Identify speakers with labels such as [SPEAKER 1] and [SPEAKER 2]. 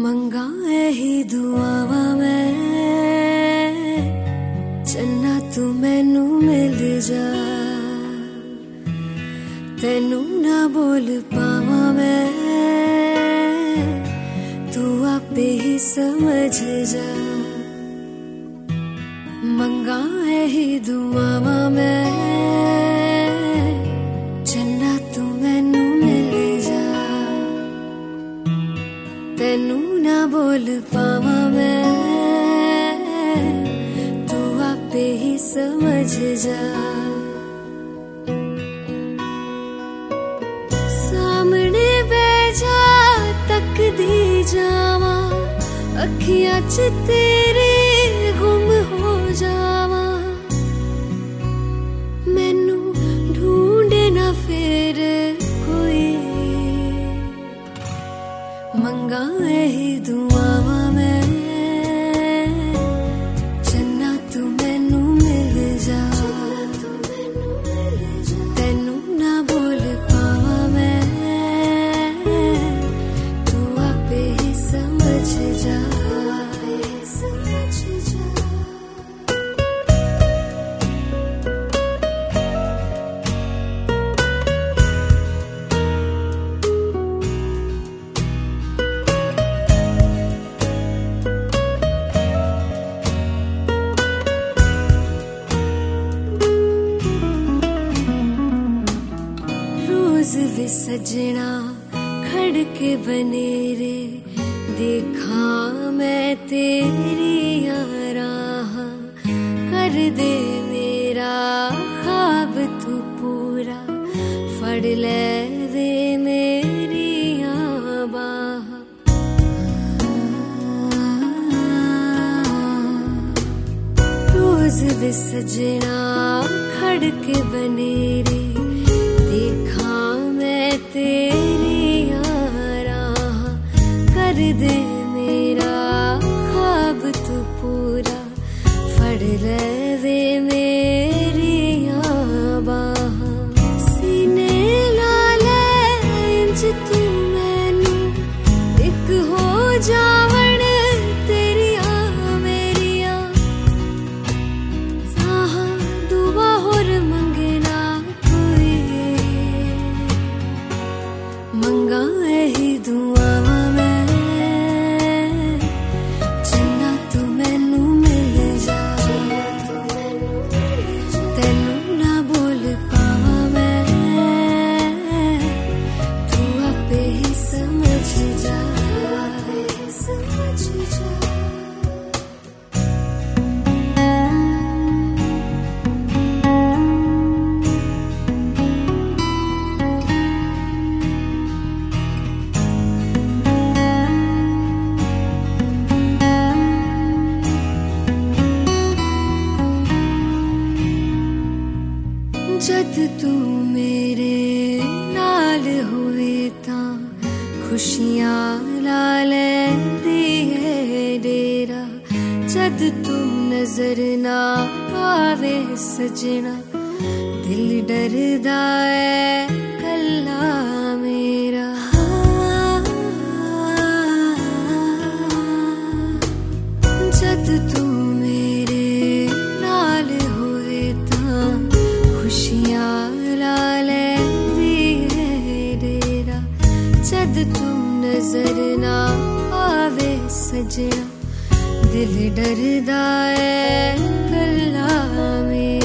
[SPEAKER 1] मंगा ही दुआवा मैं चन्ना तू मैनू मिल जा, तेनू ना बोल पावा मैं, तू आपे ही समझ जा। मंगा ही दुआवा मैं चन्ना तू मैनू मिल जा, तेनू ना बोल पावा मैं, तू आपे ही समझ जा। सामने बैजा तक दी जावा, अखियां च तेरे गुम हो जावा, मैनू ढूंढे ना फिर कोई। मंगा ही दुआवा मैं चन्ना तू मैनू मिल जा, तेनू ना बोल पावा मैं, तू आपे ही समझ जा। रोज वे सजना खड़ के बनेरे, देखा मैं तेरी राह, कर दे मेरा ख्वाब तू पूरा, फड़ ले वे मेरी बाह। रोज वे सजना खड़ के बनेरे, देखा मैं तेरी राह, कर दे मेरा ख्वाब तू पूरा, फड़ ले वे मेरी बाह। सीने ला ले इंज तू मैनू, एक हो जावण तेरिया मेरिया, साहा दुआ होर मंगे ना कोई। मंगा ही दुआवा मैं चन्ना तू मैनू मिल जा, तेनू ना बोल पावा मैं, तू आपे ही समझ जा। जद तू मेरे नाल होए तां खुशियां ला लैंदी है डेरा, जद तू नजर ना आवे सजना, दिल डरदा है कल्ला मेरा। जद तू मेरे नाल होए तां खुशियां ला लैंदी है डेरा, जद तू नजर ना आवे सजना, दिल डरदा है कल्ला मेरा।